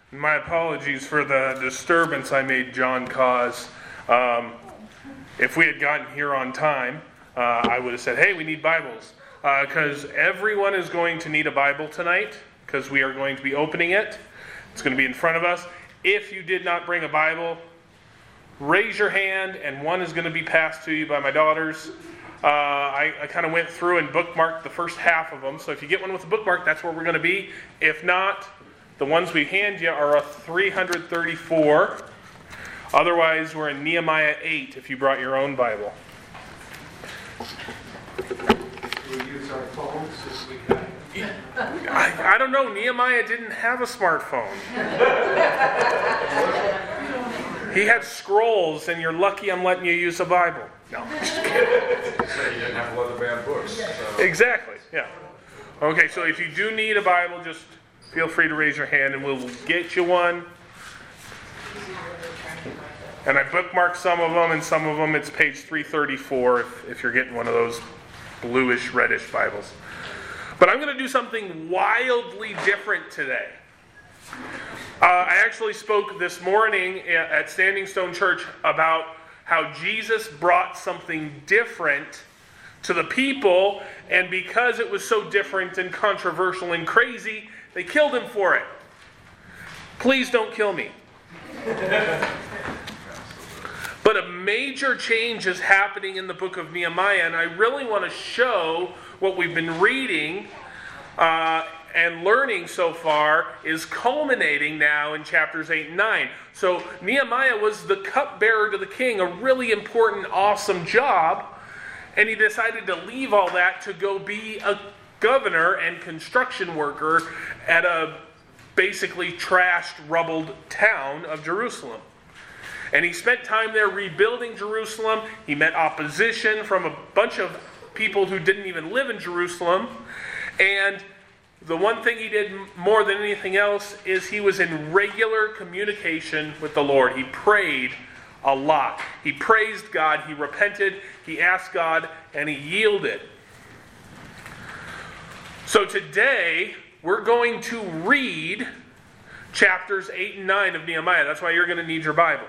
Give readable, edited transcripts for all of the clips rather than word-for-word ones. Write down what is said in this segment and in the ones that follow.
My apologies for the disturbance I made John cause. If we had gotten here on time, I would have said, hey, we need Bibles. Because everyone is going to need a Bible tonight, because we are going to be opening it. It's going to be in front of us. If you did not bring a Bible, raise your hand, and one is going to be passed to you by my daughters. I kind of went through and bookmarked the first half of them. So if you get one with a bookmark, that's where we're going to be. If not, the ones we hand you are a 334. Otherwise, we're in Nehemiah 8 if you brought your own Bible. We use our phones if we can. I don't know. Nehemiah didn't have a smartphone. He had scrolls, and you're lucky I'm letting you use a Bible. No, just kidding. Say you didn't have leather band books. So. Exactly, yeah. Okay, so if you do need a Bible, just feel free to raise your hand, and we'll get you one. And I bookmarked some of them, and some of them it's page 334 if you're getting one of those bluish, reddish Bibles. But I'm going to do something wildly different today. I actually spoke this morning at Standing Stone Church about how Jesus brought something different to the people, and because it was so different and controversial and crazy, they killed him for it. Please don't kill me. But a major change is happening in the book of Nehemiah, and I really want to show what we've been reading and learning so far is culminating now in chapters 8 and 9. So Nehemiah was the cupbearer to the king, a really important, awesome job, and he decided to leave all that to go be a governor and construction worker at a basically trashed, rubbled town of Jerusalem. And he spent time there rebuilding Jerusalem. He met opposition from a bunch of people who didn't even live in Jerusalem. And the one thing he did more than anything else is he was in regular communication with the Lord. He prayed a lot. He praised God. He repented. He asked God, and he yielded. So today, we're going to read chapters 8 and 9 of Nehemiah. That's why you're going to need your Bible.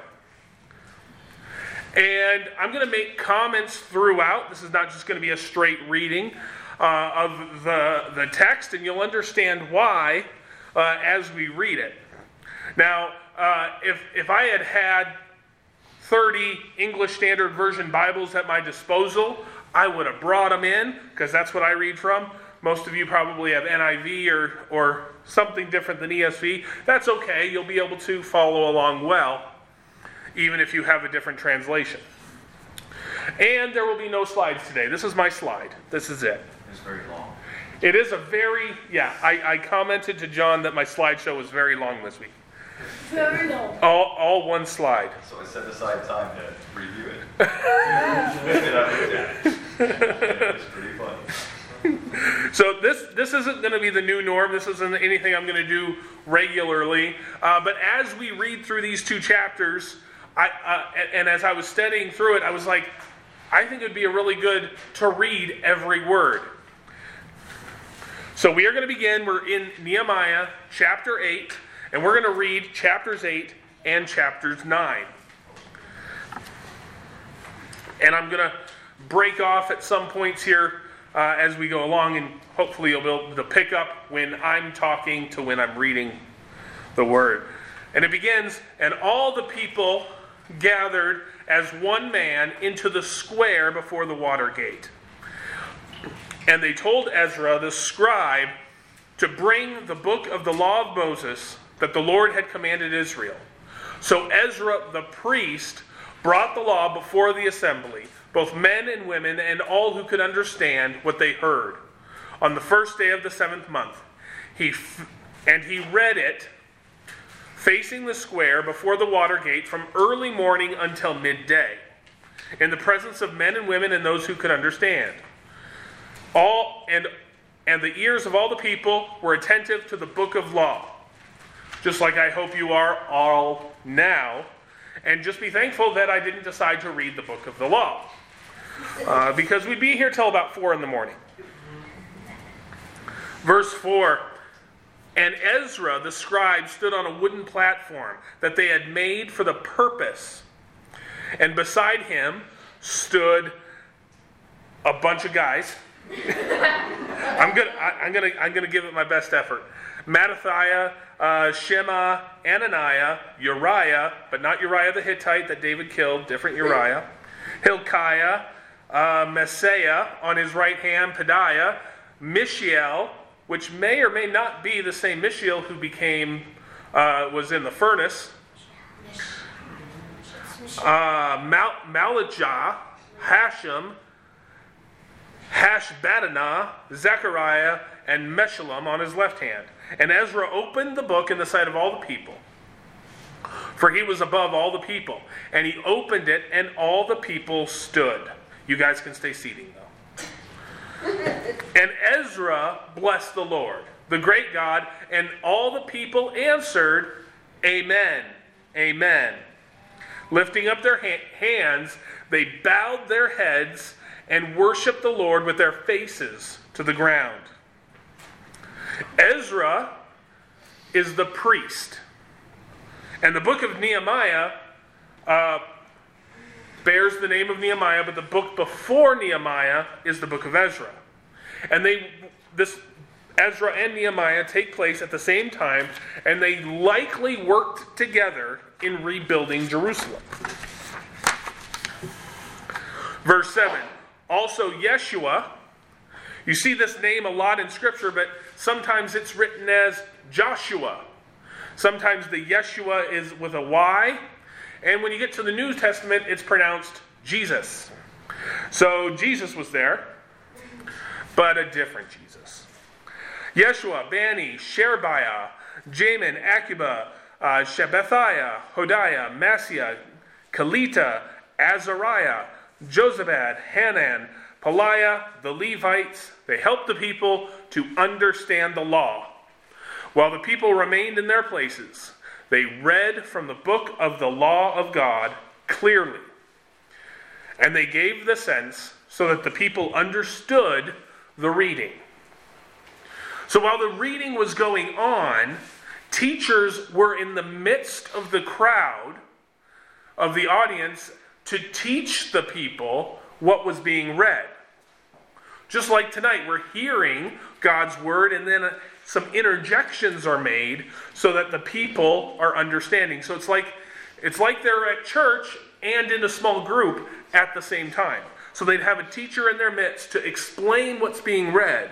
And I'm going to make comments throughout. This is not just going to be a straight reading of the text, and you'll understand why as we read it. Now, if I had 30 English Standard Version Bibles at my disposal, I would have brought them in, because that's what I read from. Most of you probably have NIV or something different than ESV. That's okay. You'll be able to follow along well, even if you have a different translation. And there will be no slides today. This is my slide. This is it. It's very long. It is a very, I commented to John that my slideshow was very long this week. Very long. All one slide. So I set aside time to review it. And I looked at it. It's pretty funny. So this isn't going to be the new norm. This isn't anything I'm going to do regularly. But as we read through these two chapters, and as I was studying through it, I was like, I think it would be really good to read every word. So we are going to begin. We're in Nehemiah chapter 8, and we're going to read chapters 8 and chapters 9. And I'm going to break off at some points here as we go along, and hopefully you'll be able to pick up when I'm talking to when I'm reading the word. And it begins, and all the people gathered as one man into the square before the water gate. And they told Ezra the scribe to bring the book of the law of Moses that the Lord had commanded Israel. So Ezra the priest brought the law before the assembly, both men and women, and all who could understand what they heard. On the first day of the 7th month, he read it facing the square before the water gate from early morning until midday, in the presence of men and women and those who could understand. And the ears of all the people were attentive to the book of law, just like I hope you are all now. And just be thankful that I didn't decide to read the book of the law, because we'd be here till about 4 in the morning. Verse 4, And Ezra, the scribe, stood on a wooden platform that they had made for the purpose. And beside him stood a bunch of guys. I'm gonna give it my best effort. Mattathiah, Shema, Ananiah, Uriah, but not Uriah the Hittite that David killed, different Uriah. Hilkiah, Messiah on his right hand, Pedaiah, Mishael, which may or may not be the same Mishael who was in the furnace. Malachah, Hashem, Hashbaddanah, Zechariah, and Meshullam on his left hand. And Ezra opened the book in the sight of all the people, for he was above all the people. And he opened it, and all the people stood. You guys can stay seated, though. And Ezra blessed the Lord, the great God, and all the people answered, Amen, Amen. Lifting up their hands, they bowed their heads and worshiped the Lord with their faces to the ground. Ezra is the priest. And the book of Nehemiah bears the name of Nehemiah, but the book before Nehemiah is the book of Ezra. And Ezra and Nehemiah take place at the same time, and they likely worked together in rebuilding Jerusalem. Verse 7. Also Yeshua. You see this name a lot in Scripture, but sometimes it's written as Joshua. Sometimes the Yeshua is with a Y. And when you get to the New Testament, it's pronounced Jesus. So Jesus was there, but a different Jesus. Yeshua, Bani, Sherebiah, Jamin, Akiba, Shabbathiah, Hodiah, Maaseiah, Kelita, Azariah, Jozabad, Hanan, Pelaiah, the Levites. They helped the people to understand the law. While the people remained in their places, they read from the book of the law of God clearly. And they gave the sense so that the people understood the reading. So while the reading was going on, teachers were in the midst of the crowd, of the audience, to teach the people what was being read. Just like tonight, we're hearing God's word, and then some interjections are made so that the people are understanding. So it's like they're at church and in a small group at the same time. So they'd have a teacher in their midst to explain what's being read.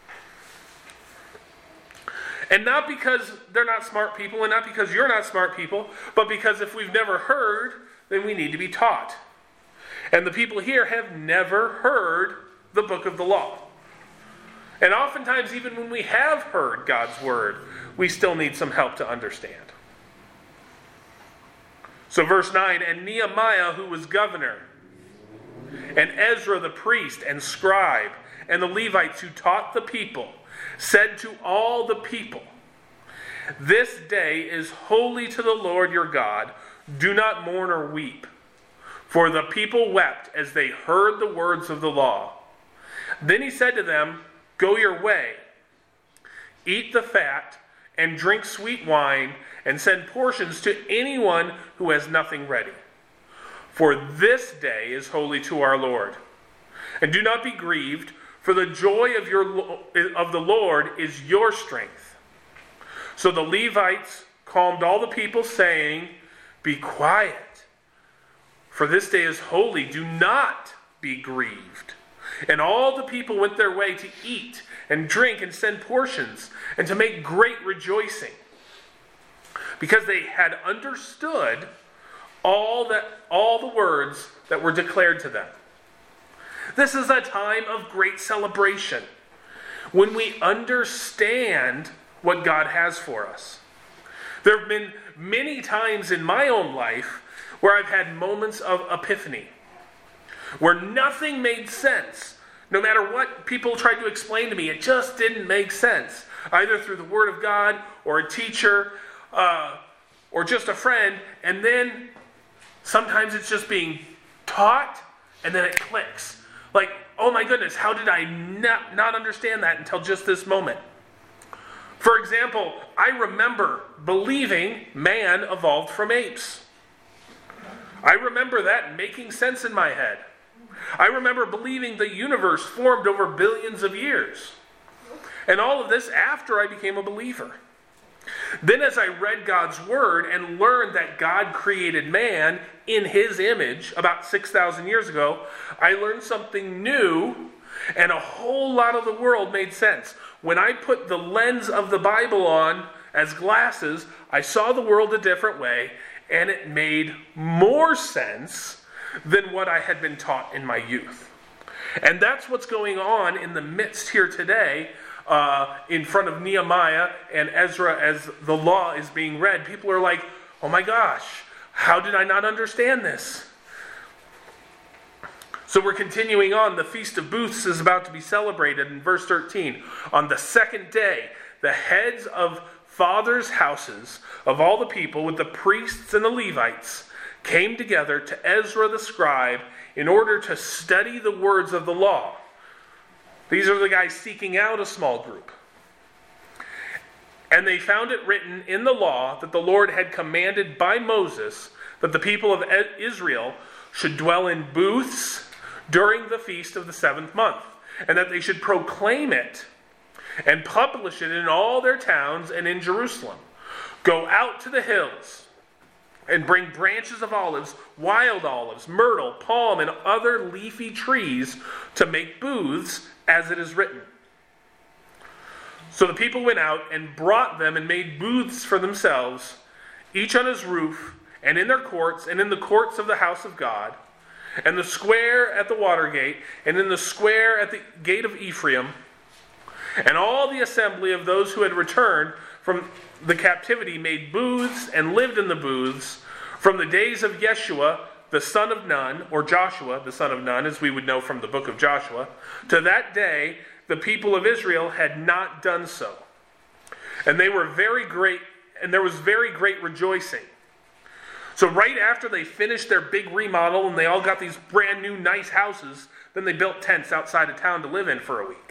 And not because they're not smart people, and not because you're not smart people, but because if we've never heard, then we need to be taught. And the people here have never heard the book of the law. And oftentimes, even when we have heard God's word, we still need some help to understand. So verse 9, and Nehemiah, who was governor, and Ezra the priest and scribe, and the Levites who taught the people, said to all the people, this day is holy to the Lord your God. Do not mourn or weep. For the people wept as they heard the words of the law. Then he said to them, go your way, eat the fat, and drink sweet wine, and send portions to anyone who has nothing ready. For this day is holy to our Lord. And do not be grieved, for the joy of the Lord is your strength. So the Levites calmed all the people, saying, be quiet, for this day is holy. Do not be grieved. And all the people went their way to eat and drink and send portions, and to make great rejoicing, because they had understood all the words that were declared to them. This is a time of great celebration, when we understand what God has for us. There have been many times in my own life where I've had moments of epiphany, where nothing made sense. No matter what people tried to explain to me, it just didn't make sense. Either through the Word of God, or a teacher, or just a friend. And then sometimes it's just being taught, and then it clicks. Like, oh my goodness, how did I not understand that until just this moment? For example, I remember believing man evolved from apes. I remember that making sense in my head. I remember believing the universe formed over billions of years. And all of this after I became a believer. Then as I read God's word and learned that God created man in his image about 6,000 years ago, I learned something new, and a whole lot of the world made sense. When I put the lens of the Bible on as glasses, I saw the world a different way, and it made more sense than what I had been taught in my youth. And that's what's going on in the midst here today, in front of Nehemiah and Ezra as the law is being read. People are like, oh my gosh, how did I not understand this? So we're continuing on. The Feast of Booths is about to be celebrated in verse 13. On the second day, the heads of fathers' houses of all the people with the priests and the Levites came together to Ezra the scribe in order to study the words of the law. These are the guys seeking out a small group. And they found it written in the law that the Lord had commanded by Moses that the people of Israel should dwell in booths during the feast of the 7th month, and that they should proclaim it and publish it in all their towns and in Jerusalem. Go out to the hills and bring branches of olives, wild olives, myrtle, palm, and other leafy trees to make booths, as it is written. So the people went out and brought them and made booths for themselves, each on his roof, and in their courts, and in the courts of the house of God, and the square at the water gate, and in the square at the gate of Ephraim. And all the assembly of those who had returned from the captivity made booths and lived in the booths from the days of Yeshua, the son of Nun, or Joshua, the son of Nun, as we would know from the book of Joshua, to that day the people of Israel had not done so. And they were very great, and there was very great rejoicing. So right after they finished their big remodel and they all got these brand new nice houses, then they built tents outside of town to live in for a week,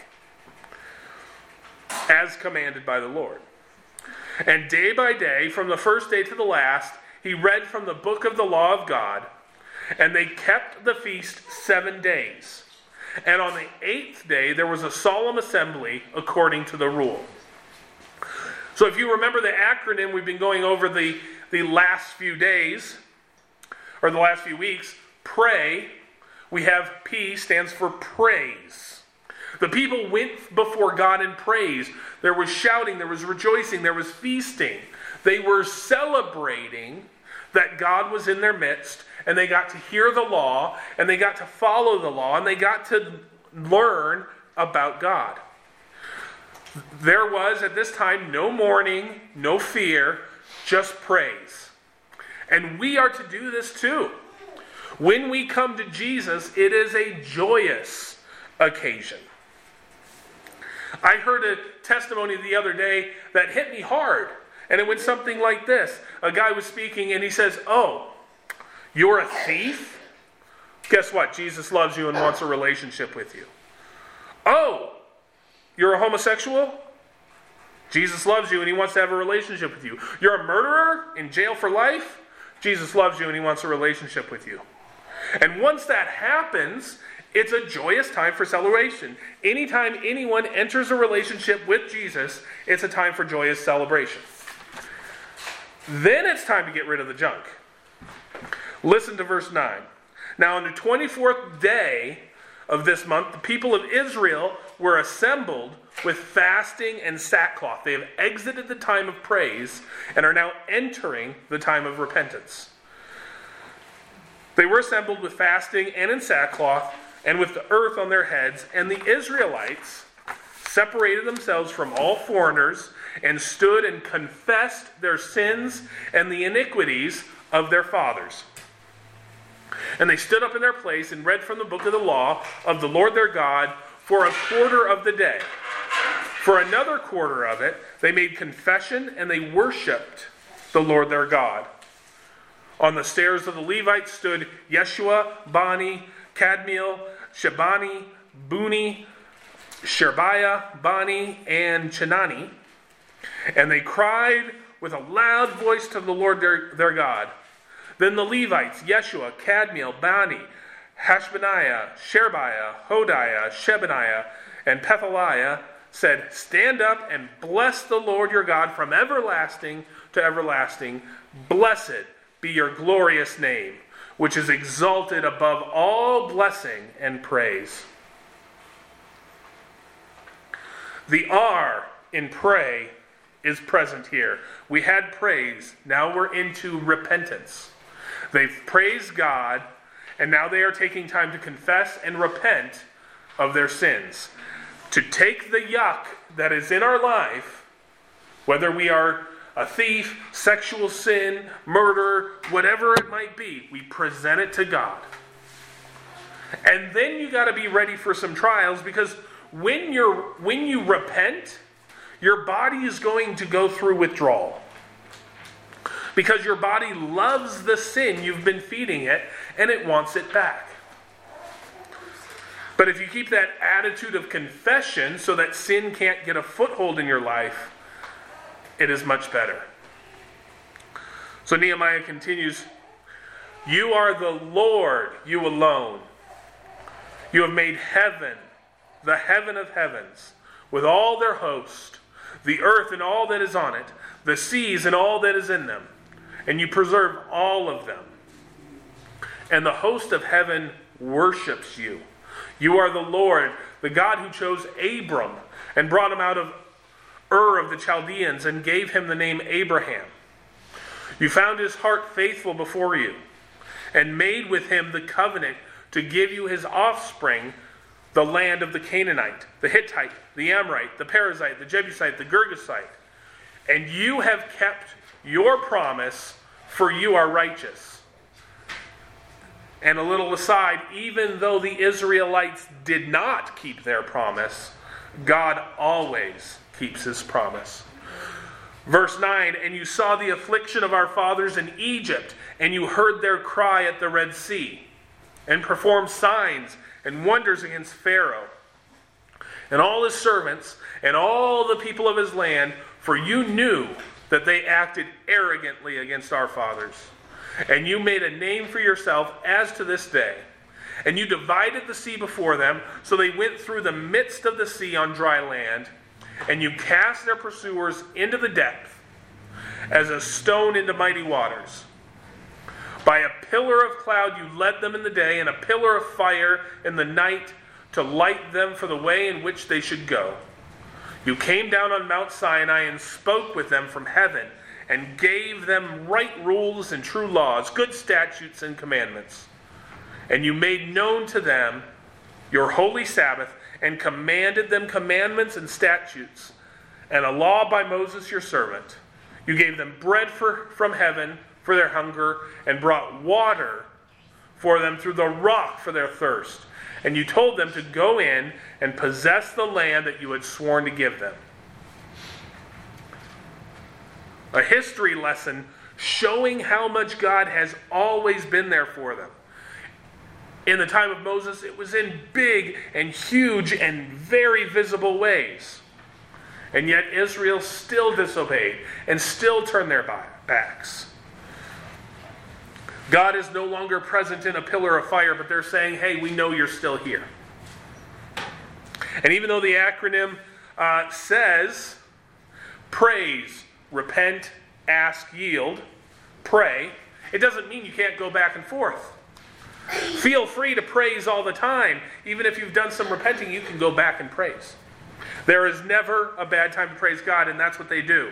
as commanded by the Lord. And day by day, from the first day to the last, he read from the book of the law of God, and they kept the feast 7 days. And on the 8th day, there was a solemn assembly according to the rule. So if you remember the acronym we've been going over the last few days, or the last few weeks, pray, we have P stands for praise. The people went before God in praise. There was shouting, there was rejoicing, there was feasting. They were celebrating that God was in their midst, and they got to hear the law, and they got to follow the law, and they got to learn about God. There was, at this time, no mourning, no fear, just praise. And we are to do this too. When we come to Jesus, it is a joyous occasion. I heard a testimony the other day that hit me hard. And it went something like this. A guy was speaking and he says, "Oh, you're a thief? Guess what? Jesus loves you and wants a relationship with you. Oh, you're a homosexual? Jesus loves you and he wants to have a relationship with you. You're a murderer in jail for life? Jesus loves you and he wants a relationship with you." And once that happens, it's a joyous time for celebration. Anytime anyone enters a relationship with Jesus, it's a time for joyous celebration. Then it's time to get rid of the junk. Listen to verse 9. Now on the 24th day of this month, the people of Israel were assembled with fasting and sackcloth. They have exited the time of praise and are now entering the time of repentance. They were assembled with fasting and in sackcloth and with the earth on their heads, and the Israelites separated themselves from all foreigners and stood and confessed their sins and the iniquities of their fathers. And they stood up in their place and read from the book of the law of the Lord their God for a quarter of the day. For another quarter of it, they made confession and they worshipped the Lord their God. On the stairs of the Levites stood Yeshua, Bani, Kadmiel, Shabani, Buni, Sherebiah, Bani, and Chenani. And they cried with a loud voice to the Lord their God. Then the Levites, Yeshua, Kadmiel, Bani, Hashbaniah, Sherebiah, Hodiah, Shebaniah, and Pethaliah said, "Stand up and bless the Lord your God from everlasting to everlasting. Blessed be your glorious name, which is exalted above all blessing and praise." The R in pray is present here. We had praise, now we're into repentance. They've praised God, and now they are taking time to confess and repent of their sins. To take the yuck that is in our life, whether we are a thief, sexual sin, murder, whatever it might be, we present it to God. And then you got to be ready for some trials, because when you repent, your body is going to go through withdrawal. Because your body loves the sin you've been feeding it, and it wants it back. But if you keep that attitude of confession so that sin can't get a foothold in your life, it is much better. So Nehemiah continues, "You are the Lord, you alone. You have made heaven, the heaven of heavens, with all their host, the earth and all that is on it, the seas and all that is in them, and you preserve all of them. And the host of heaven worships you. You are the Lord, the God who chose Abram and brought him out of Ur of the Chaldeans and gave him the name Abraham. You found his heart faithful before you and made with him the covenant to give you his offspring, the land of the Canaanite, the Hittite, the Amorite, the Perizzite, the Jebusite, the Girgashite. And you have kept your promise, for you are righteous." And a little aside, even though the Israelites did not keep their promise, God always keeps his promise. Verse 9, "And you saw the affliction of our fathers in Egypt, and you heard their cry at the Red Sea, and performed signs and wonders against Pharaoh and all his servants and all the people of his land, for you knew that they acted arrogantly against our fathers. And you made a name for yourself as to this day. And you divided the sea before them, so they went through the midst of the sea on dry land. And you cast their pursuers into the depth, as a stone into mighty waters. By a pillar of cloud you led them in the day, and a pillar of fire in the night, to light them for the way in which they should go. You came down on Mount Sinai and spoke with them from heaven, and gave them right rules and true laws, good statutes and commandments. And you made known to them your holy Sabbath, and commanded them commandments and statutes, and a law by Moses your servant. You gave them bread from heaven for their hunger, and brought water for them through the rock for their thirst. And you told them to go in and possess the land that you had sworn to give them." A history lesson showing how much God has always been there for them. In the time of Moses, it was in big and huge and very visible ways. And yet Israel still disobeyed and still turned their backs. God is no longer present in a pillar of fire, but they're saying, hey, we know you're still here. And even though the acronym says praise, repent, ask, yield, pray, it doesn't mean you can't go back and forth. Feel free to praise all the time. Even if you've done some repenting, you can go back and praise. There is never a bad time to praise God, and that's what they do.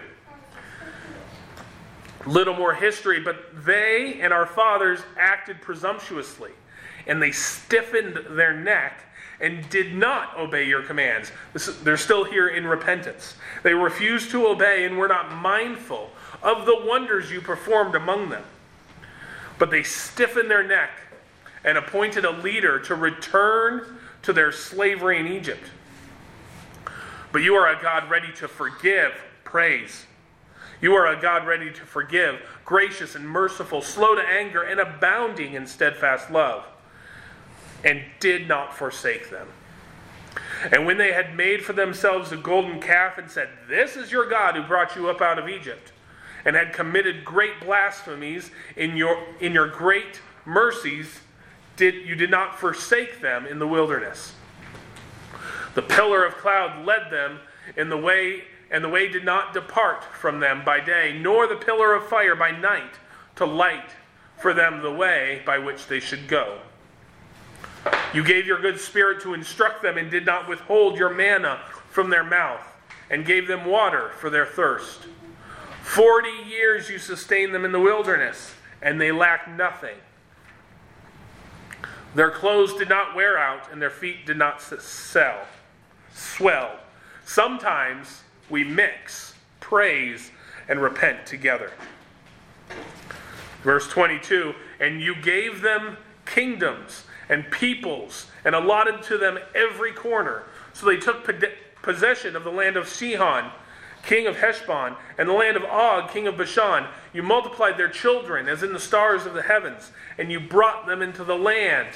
Little more history, but they and our fathers acted presumptuously, and they stiffened their neck and did not obey your commands. They're still here in repentance. They refused to obey and were not mindful of the wonders you performed among them. But they stiffened their neck and appointed a leader to return to their slavery in Egypt. But you are a God ready to forgive, praise. You are a God ready to forgive, gracious and merciful, slow to anger, and abounding in steadfast love, and did not forsake them. And when they had made for themselves a golden calf and said, "This is your God who brought you up out of Egypt," and had committed great blasphemies in your great mercies, you did not forsake them in the wilderness. The pillar of cloud led them in the way, and the way did not depart from them by day, nor the pillar of fire by night, to light for them the way by which they should go. You gave your good spirit to instruct them, and did not withhold your manna from their mouth, and gave them water for their thirst. 40 years you sustained them in the wilderness, and they lacked nothing. Their clothes did not wear out, and their feet did not swell. Sometimes we mix praise and repent together. Verse 22, and you gave them kingdoms and peoples, and allotted to them every corner. So they took possession of the land of Sihon, king of Heshbon, and the land of Og, king of Bashan. You multiplied their children as in the stars of the heavens, and you brought them into the land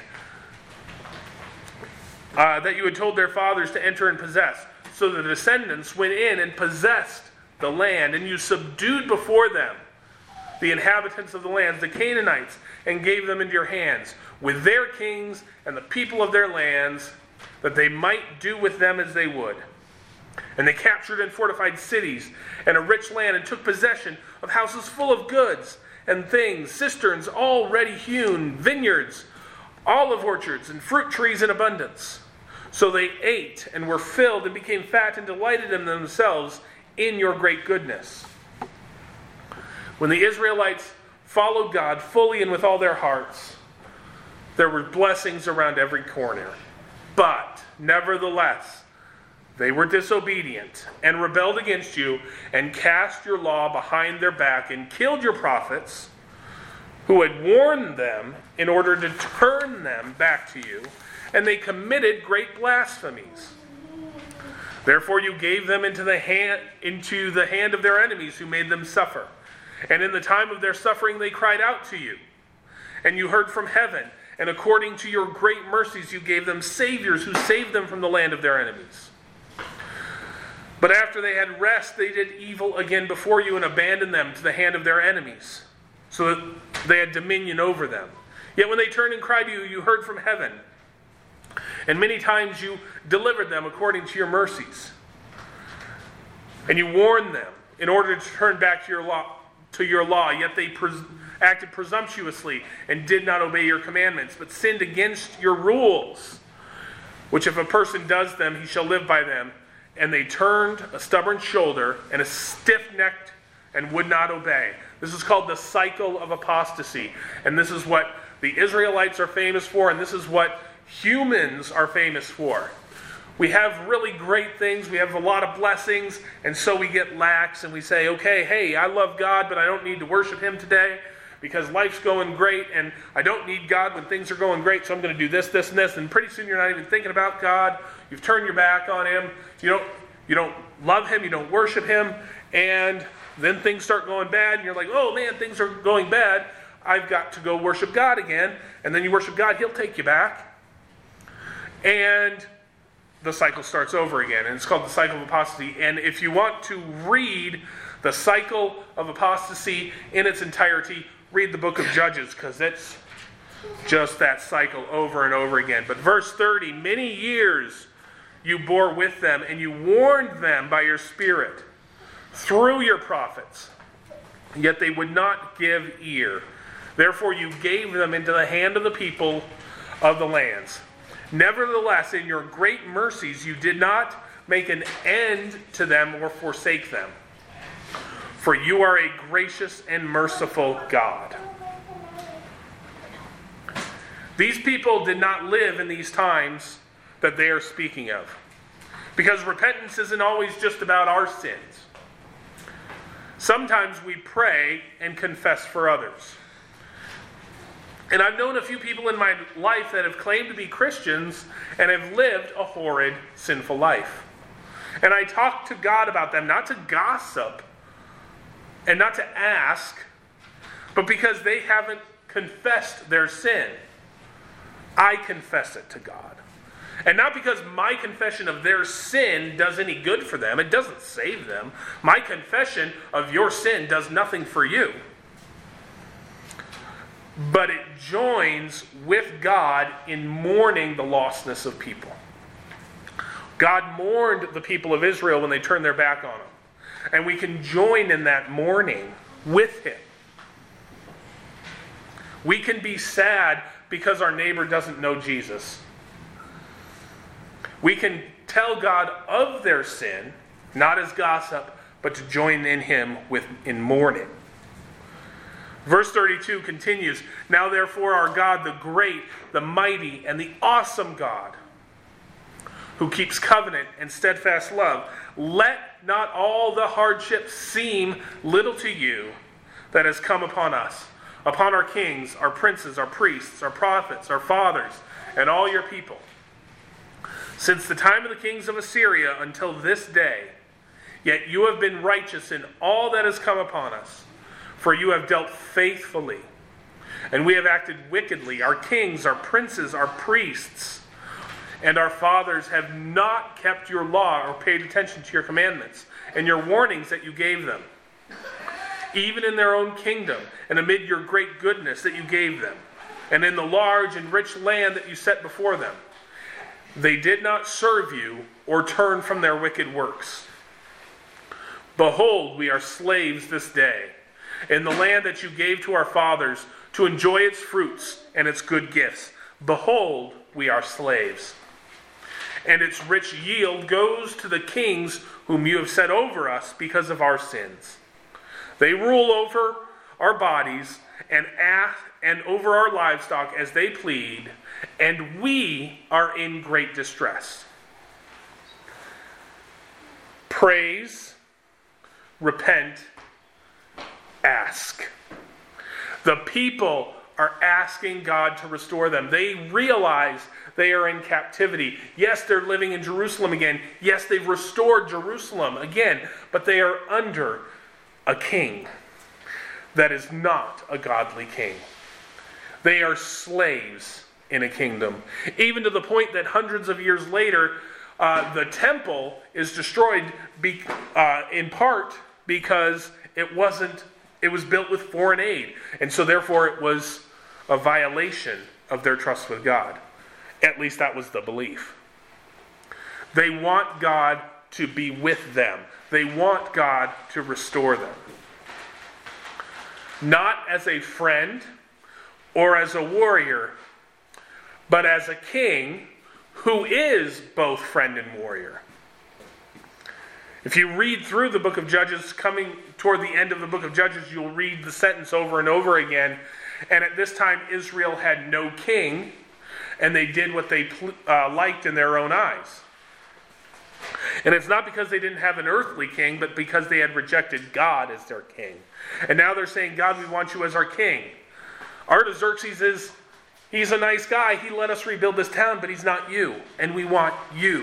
that you had told their fathers to enter and possess. So the descendants went in and possessed the land, and you subdued before them the inhabitants of the lands, the Canaanites, and gave them into your hands, with their kings and the people of their lands, that they might do with them as they would. And they captured and fortified cities and a rich land, and took possession of houses full of goods and things, cisterns already hewn, vineyards, olive orchards, and fruit trees in abundance. So they ate and were filled and became fat and delighted in themselves in your great goodness. When the Israelites followed God fully and with all their hearts, there were blessings around every corner. But, nevertheless, they were disobedient and rebelled against you, and cast your law behind their back, and killed your prophets who had warned them in order to turn them back to you, and they committed great blasphemies. Therefore you gave them into the hand of their enemies, who made them suffer. And in the time of their suffering they cried out to you, and you heard from heaven, and according to your great mercies you gave them saviors who saved them from the land of their enemies. But after they had rest, they did evil again before you, and abandoned them to the hand of their enemies, so that they had dominion over them. Yet when they turned and cried to you, you heard from heaven, and many times you delivered them according to your mercies. And you warned them in order to turn back to your law. Yet they acted presumptuously and did not obey your commandments, but sinned against your rules, which if a person does them, he shall live by them. And they turned a stubborn shoulder and a stiff-necked and would not obey. This is called the cycle of apostasy. And this is what the Israelites are famous for, and this is what humans are famous for. We have really great things, we have a lot of blessings, and so we get lax and we say, okay, hey, I love God, but I don't need to worship Him today because life's going great, and I don't need God when things are going great, so I'm going to do this, this, and this, and pretty soon you're not even thinking about God. You've turned your back on Him. You don't love Him, you don't worship Him, and then things start going bad, and you're like, oh man, things are going bad. I've got to go worship God again. And then you worship God, He'll take you back. And the cycle starts over again. And it's called the cycle of apostasy. And if you want to read the cycle of apostasy in its entirety, read the book of Judges, because it's just that cycle over and over again. But verse 30, many years you bore with them, and you warned them by your Spirit through your prophets, yet they would not give ear. Therefore you gave them into the hand of the people of the lands. Nevertheless, in your great mercies you did not make an end to them or forsake them. For you are a gracious and merciful God. These people did not live in these times that they are speaking of, because repentance isn't always just about our sins. Sometimes we pray and confess for others. And I've known a few people in my life that have claimed to be Christians and have lived a horrid, sinful life. And I talk to God about them, not to gossip and not to ask, but because they haven't confessed their sin. I confess it to God. And not because my confession of their sin does any good for them. It doesn't save them. My confession of your sin does nothing for you. But it joins with God in mourning the lostness of people. God mourned the people of Israel when they turned their back on him. And we can join in that mourning with him. We can be sad because our neighbor doesn't know Jesus. We can tell God of their sin, not as gossip, but to join in him in mourning. Verse 32 continues, "Now therefore our God, the great, the mighty, and the awesome God, who keeps covenant and steadfast love, let not all the hardships seem little to you that has come upon us, upon our kings, our princes, our priests, our prophets, our fathers, and all your people. Since the time of the kings of Assyria until this day, yet you have been righteous in all that has come upon us, for you have dealt faithfully, and we have acted wickedly. Our kings, our princes, our priests, and our fathers have not kept your law or paid attention to your commandments and your warnings that you gave them, even in their own kingdom and amid your great goodness that you gave them, and in the large and rich land that you set before them. They did not serve you or turn from their wicked works. Behold, we are slaves this day in the land that you gave to our fathers to enjoy its fruits and its good gifts. Behold, we are slaves. And its rich yield goes to the kings whom you have set over us because of our sins. They rule over our bodies and over our livestock as they plead, and we are in great distress. Praise, repent, ask. The people are asking God to restore them. They realize they are in captivity. Yes, they're living in Jerusalem again. Yes, they've restored Jerusalem again, but they are under a king that is not a godly king. They are slaves in a kingdom, even to the point that hundreds of years later, the temple is destroyed in part because it was built with foreign aid, and so therefore it was a violation of their trust with God. At least that was the belief. They want God to be with them. They want God to restore them. Not as a friend or as a warrior, but as a king who is both friend and warrior. If you read through the book of Judges, coming toward the end of the book of Judges, you'll read the sentence over and over again. And at this time, Israel had no king, and they did what they liked in their own eyes. And it's not because they didn't have an earthly king, but because they had rejected God as their king. And now they're saying, God, we want you as our king. Artaxerxes he's a nice guy. He let us rebuild this town, but he's not you. And we want you.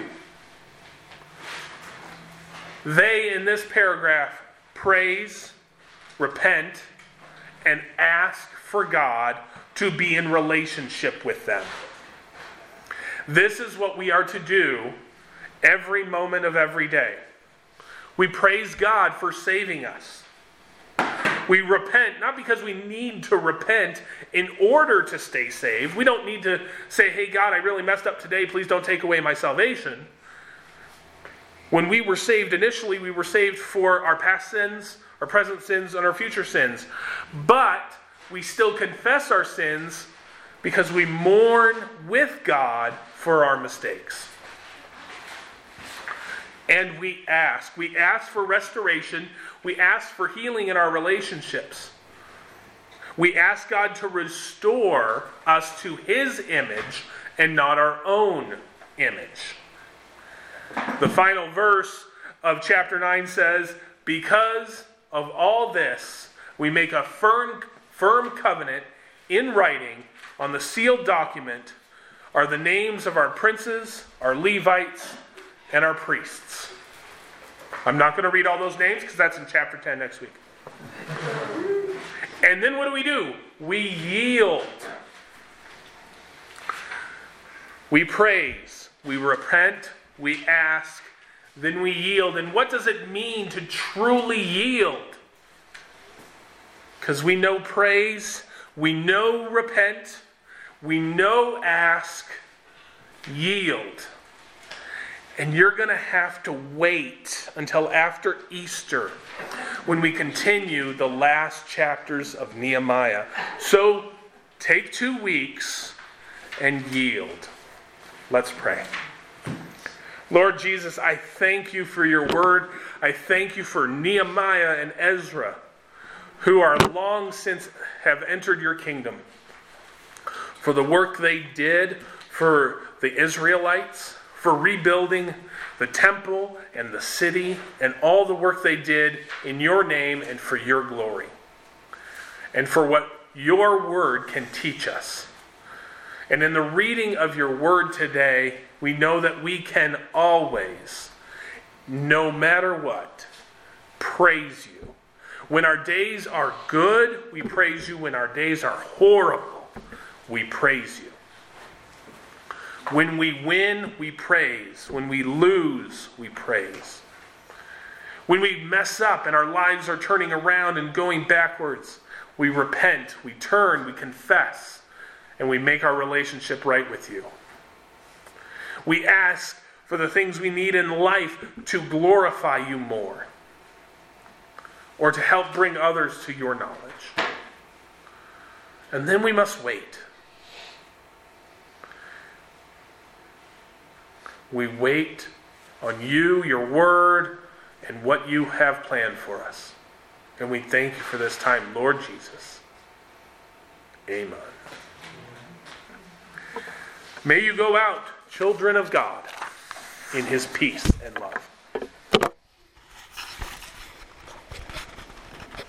They, in this paragraph, praise, repent, and ask for God to be in relationship with them. This is what we are to do every moment of every day. We praise God for saving us. We repent, not because we need to repent in order to stay saved. We don't need to say, hey, God, I really messed up today. Please don't take away my salvation. When we were saved initially, we were saved for our past sins, our present sins, and our future sins. But we still confess our sins because we mourn with God for our mistakes. And we ask. We ask for restoration. We ask for healing in our relationships. We ask God to restore us to His image and not our own image. The final verse of chapter 9 says, because of all this, we make a firm covenant in writing on the sealed document are the names of our princes, our Levites, and our priests. I'm not going to read all those names because that's in chapter 10 next week. And then what do? We yield. We praise. we repent, we ask, then we yield. And what does it mean to truly yield? Because we know praise, we know repent, we know ask, yield. And you're going to have to wait until after Easter when we continue the last chapters of Nehemiah. So take 2 weeks and yield. Let's pray. Lord Jesus, I thank you for your word. I thank you for Nehemiah and Ezra, who are long since have entered your kingdom, for the work they did for the Israelites, for rebuilding the temple and the city, and all the work they did in your name and for your glory, and for what your word can teach us. And in the reading of your word today, we know that we can always, no matter what, praise you. When our days are good, we praise you. When our days are horrible, we praise you. When we win, we praise. When we lose, we praise. When we mess up and our lives are turning around and going backwards, we repent, we turn, we confess, and we make our relationship right with you. We ask for the things we need in life to glorify you more, or to help bring others to your knowledge. And then we must wait. We wait on you, your word, and what you have planned for us. And we thank you for this time, Lord Jesus. Amen. May you go out, children of God, in his peace and love.